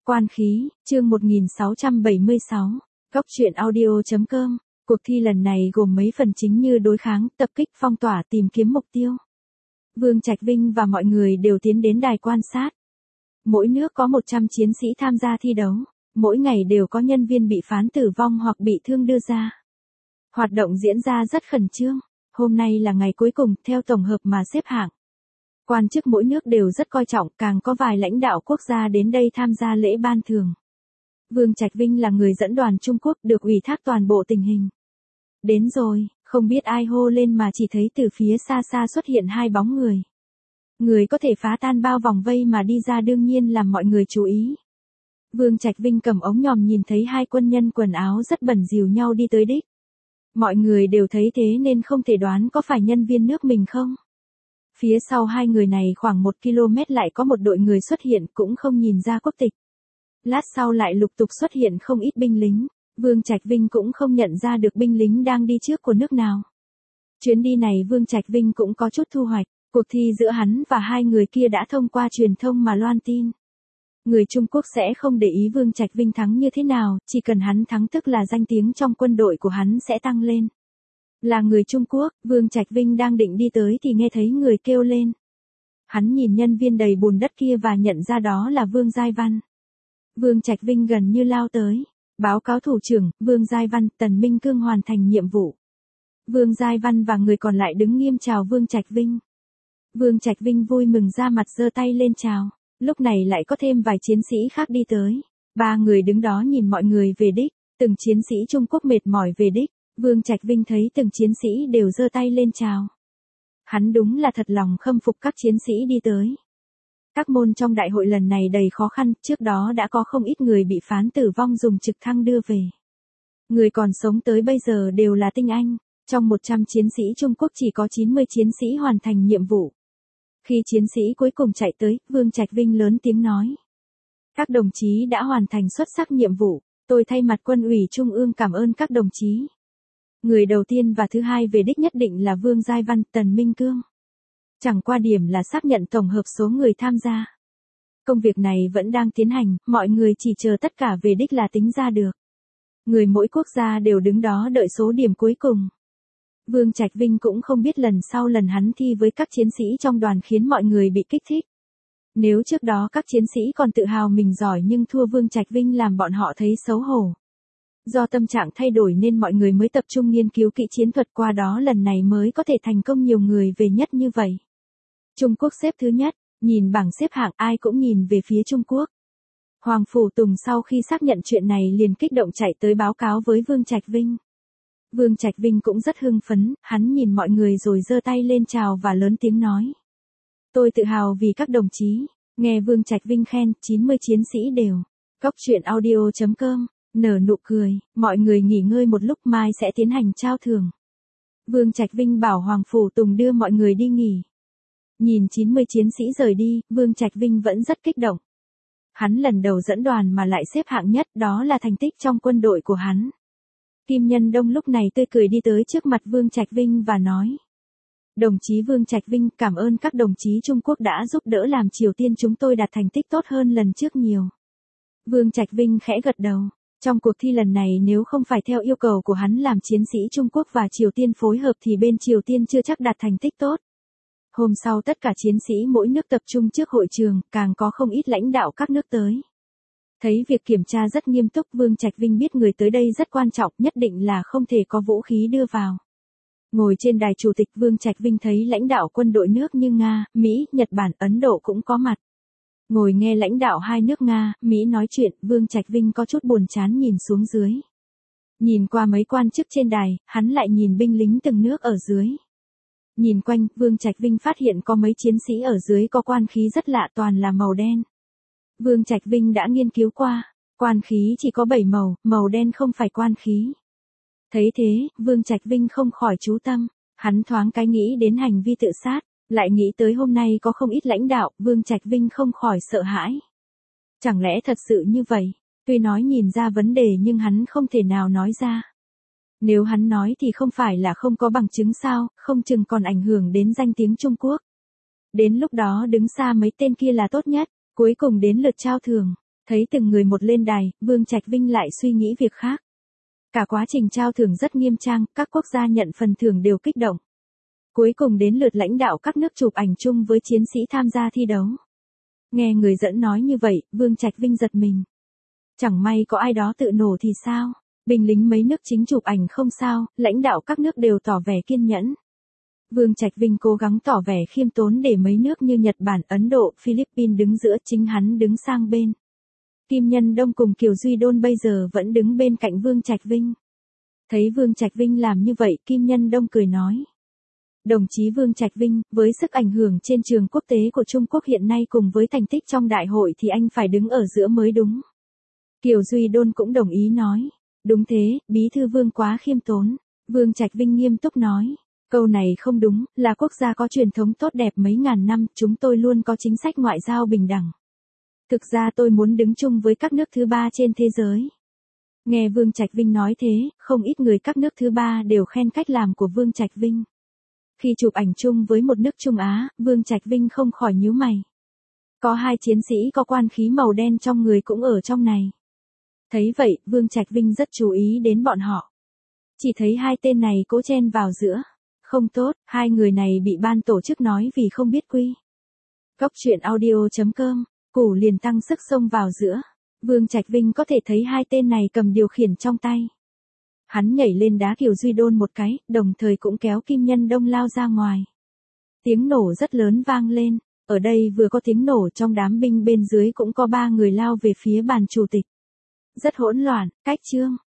Quan khí, chương 1676. Góc truyện audio.com. Cuộc thi lần này gồm mấy phần chính như đối kháng, tập kích, phong tỏa, tìm kiếm mục tiêu. Vương Trạch Vinh và mọi người đều tiến đến đài quan sát. Mỗi nước có 100 chiến sĩ tham gia thi đấu. Mỗi ngày đều có nhân viên bị phán tử vong hoặc bị thương đưa ra. Hoạt động diễn ra rất khẩn trương. Hôm nay là ngày cuối cùng, theo tổng hợp mà xếp hạng. Quan chức mỗi nước đều rất coi trọng, càng có vài lãnh đạo quốc gia đến đây tham gia lễ ban thưởng. Vương Trạch Vinh là người dẫn đoàn Trung Quốc được ủy thác toàn bộ tình hình. Đến rồi, không biết ai hô lên mà chỉ thấy từ phía xa xa xuất hiện hai bóng người. Người có thể phá tan bao vòng vây mà đi ra đương nhiên làm mọi người chú ý. Vương Trạch Vinh cầm ống nhòm nhìn thấy hai quân nhân quần áo rất bẩn dìu nhau đi tới đích. Mọi người đều thấy thế nên không thể đoán có phải nhân viên nước mình không. Phía sau hai người này khoảng 1 km lại có một đội người xuất hiện cũng không nhìn ra quốc tịch. Lát sau lại lục tục xuất hiện không ít binh lính. Vương Trạch Vinh cũng không nhận ra được binh lính đang đi trước của nước nào. Chuyến đi này Vương Trạch Vinh cũng có chút thu hoạch. Cuộc thi giữa hắn và hai người kia đã thông qua truyền thông mà loan tin. Người Trung Quốc sẽ không để ý Vương Trạch Vinh thắng như thế nào, chỉ cần hắn thắng tức là danh tiếng trong quân đội của hắn sẽ tăng lên. Là người Trung Quốc, Vương Trạch Vinh đang định đi tới thì nghe thấy người kêu lên. Hắn nhìn nhân viên đầy bùn đất kia và nhận ra đó là Vương Giai Văn. Vương Trạch Vinh gần như lao tới. Báo cáo thủ trưởng, Vương Giai Văn, Tần Minh Cương hoàn thành nhiệm vụ. Vương Giai Văn và người còn lại đứng nghiêm chào Vương Trạch Vinh. Vương Trạch Vinh vui mừng ra mặt giơ tay lên chào. Lúc này lại có thêm vài chiến sĩ khác đi tới. Ba người đứng đó nhìn mọi người về đích. Từng chiến sĩ Trung Quốc mệt mỏi về đích. Vương Trạch Vinh thấy từng chiến sĩ đều giơ tay lên chào. Hắn đúng là thật lòng khâm phục các chiến sĩ đi tới. Các môn trong đại hội lần này đầy khó khăn, trước đó đã có không ít người bị phán tử vong dùng trực thăng đưa về. Người còn sống tới bây giờ đều là tinh anh. Trong 100 chiến sĩ Trung Quốc chỉ có 90 chiến sĩ hoàn thành nhiệm vụ. Khi chiến sĩ cuối cùng chạy tới, Vương Trạch Vinh lớn tiếng nói. Các đồng chí đã hoàn thành xuất sắc nhiệm vụ, tôi thay mặt Quân ủy Trung ương cảm ơn các đồng chí. Người đầu tiên và thứ hai về đích nhất định là Vương Giai Văn, Tần Minh Cương. Chẳng qua điểm là xác nhận tổng hợp số người tham gia. Công việc này vẫn đang tiến hành, mọi người chỉ chờ tất cả về đích là tính ra được. Người mỗi quốc gia đều đứng đó đợi số điểm cuối cùng. Vương Trạch Vinh cũng không biết lần sau lần hắn thi với các chiến sĩ trong đoàn khiến mọi người bị kích thích. Nếu trước đó các chiến sĩ còn tự hào mình giỏi nhưng thua Vương Trạch Vinh làm bọn họ thấy xấu hổ. Do tâm trạng thay đổi nên mọi người mới tập trung nghiên cứu kỹ chiến thuật, qua đó lần này mới có thể thành công nhiều người về nhất như vậy. Trung Quốc xếp thứ nhất, nhìn bảng xếp hạng ai cũng nhìn về phía Trung Quốc. Hoàng Phủ Tùng sau khi xác nhận chuyện này liền kích động chạy tới báo cáo với Vương Trạch Vinh. Vương Trạch Vinh cũng rất hưng phấn, hắn nhìn mọi người rồi giơ tay lên chào và lớn tiếng nói. Tôi tự hào vì các đồng chí. Nghe Vương Trạch Vinh khen, 90 chiến sĩ đều. Góc truyện audio.com. Nở nụ cười, mọi người nghỉ ngơi một lúc mai sẽ tiến hành trao thưởng. Vương Trạch Vinh bảo Hoàng Phủ Tùng đưa mọi người đi nghỉ. Nhìn 90 chiến sĩ rời đi, Vương Trạch Vinh vẫn rất kích động. Hắn lần đầu dẫn đoàn mà lại xếp hạng nhất, đó là thành tích trong quân đội của hắn. Kim Nhân Đông lúc này tươi cười đi tới trước mặt Vương Trạch Vinh và nói. Đồng chí Vương Trạch Vinh, cảm ơn các đồng chí Trung Quốc đã giúp đỡ làm Triều Tiên chúng tôi đạt thành tích tốt hơn lần trước nhiều. Vương Trạch Vinh khẽ gật đầu. Trong cuộc thi lần này nếu không phải theo yêu cầu của hắn làm chiến sĩ Trung Quốc và Triều Tiên phối hợp thì bên Triều Tiên chưa chắc đạt thành tích tốt. Hôm sau tất cả chiến sĩ mỗi nước tập trung trước hội trường, càng có không ít lãnh đạo các nước tới. Thấy việc kiểm tra rất nghiêm túc, Vương Trạch Vinh biết người tới đây rất quan trọng, nhất định là không thể có vũ khí đưa vào. Ngồi trên đài chủ tịch, Vương Trạch Vinh thấy lãnh đạo quân đội nước như Nga, Mỹ, Nhật Bản, Ấn Độ cũng có mặt. Ngồi nghe lãnh đạo hai nước Nga, Mỹ nói chuyện, Vương Trạch Vinh có chút buồn chán nhìn xuống dưới. Nhìn qua mấy quan chức trên đài, hắn lại nhìn binh lính từng nước ở dưới. Nhìn quanh, Vương Trạch Vinh phát hiện có mấy chiến sĩ ở dưới có quan khí rất lạ, toàn là màu đen. Vương Trạch Vinh đã nghiên cứu qua, quan khí chỉ có 7 màu, màu đen không phải quan khí. Thấy thế, Vương Trạch Vinh không khỏi chú tâm, hắn thoáng cái nghĩ đến hành vi tự sát. Lại nghĩ tới hôm nay có không ít lãnh đạo, Vương Trạch Vinh không khỏi sợ hãi. Chẳng lẽ thật sự như vậy? Tuy nói nhìn ra vấn đề nhưng hắn không thể nào nói ra. Nếu hắn nói thì không phải là không có bằng chứng sao, không chừng còn ảnh hưởng đến danh tiếng Trung Quốc. Đến lúc đó đứng xa mấy tên kia là tốt nhất, cuối cùng đến lượt trao thưởng. Thấy từng người một lên đài, Vương Trạch Vinh lại suy nghĩ việc khác. Cả quá trình trao thưởng rất nghiêm trang, các quốc gia nhận phần thưởng đều kích động. Cuối cùng đến lượt lãnh đạo các nước chụp ảnh chung với chiến sĩ tham gia thi đấu. Nghe người dẫn nói như vậy, Vương Trạch Vinh giật mình. Chẳng may có ai đó tự nổ thì sao? Binh lính mấy nước chính chụp ảnh không sao, lãnh đạo các nước đều tỏ vẻ kiên nhẫn. Vương Trạch Vinh cố gắng tỏ vẻ khiêm tốn để mấy nước như Nhật Bản, Ấn Độ, Philippines đứng giữa, chính hắn đứng sang bên. Kim Nhân Đông cùng Kiều Duy Đôn bây giờ vẫn đứng bên cạnh Vương Trạch Vinh. Thấy Vương Trạch Vinh làm như vậy, Kim Nhân Đông cười nói. Đồng chí Vương Trạch Vinh, với sức ảnh hưởng trên trường quốc tế của Trung Quốc hiện nay cùng với thành tích trong đại hội thì anh phải đứng ở giữa mới đúng. Kiều Duy Đôn cũng đồng ý nói. Đúng thế, Bí thư Vương quá khiêm tốn. Vương Trạch Vinh nghiêm túc nói. Câu này không đúng, là quốc gia có truyền thống tốt đẹp mấy ngàn năm, chúng tôi luôn có chính sách ngoại giao bình đẳng. Thực ra tôi muốn đứng chung với các nước thứ ba trên thế giới. Nghe Vương Trạch Vinh nói thế, không ít người các nước thứ ba đều khen cách làm của Vương Trạch Vinh. Khi chụp ảnh chung với một nước Trung Á, Vương Trạch Vinh không khỏi nhíu mày. Có hai chiến sĩ có quan khí màu đen trong người cũng ở trong này. Thấy vậy, Vương Trạch Vinh rất chú ý đến bọn họ. Chỉ thấy hai tên này cố chen vào giữa. Không tốt, hai người này bị ban tổ chức nói vì không biết quy. Góc truyện audio.com, Củ liền tăng sức xông vào giữa. Vương Trạch Vinh có thể thấy hai tên này cầm điều khiển trong tay. Hắn nhảy lên đá Kiều Duy Đôn một cái, đồng thời cũng kéo Kim Nhân Đông lao ra ngoài. Tiếng nổ rất lớn vang lên, ở đây vừa có tiếng nổ trong đám binh bên dưới cũng có 3 người lao về phía bàn chủ tịch. Rất hỗn loạn, cách chương.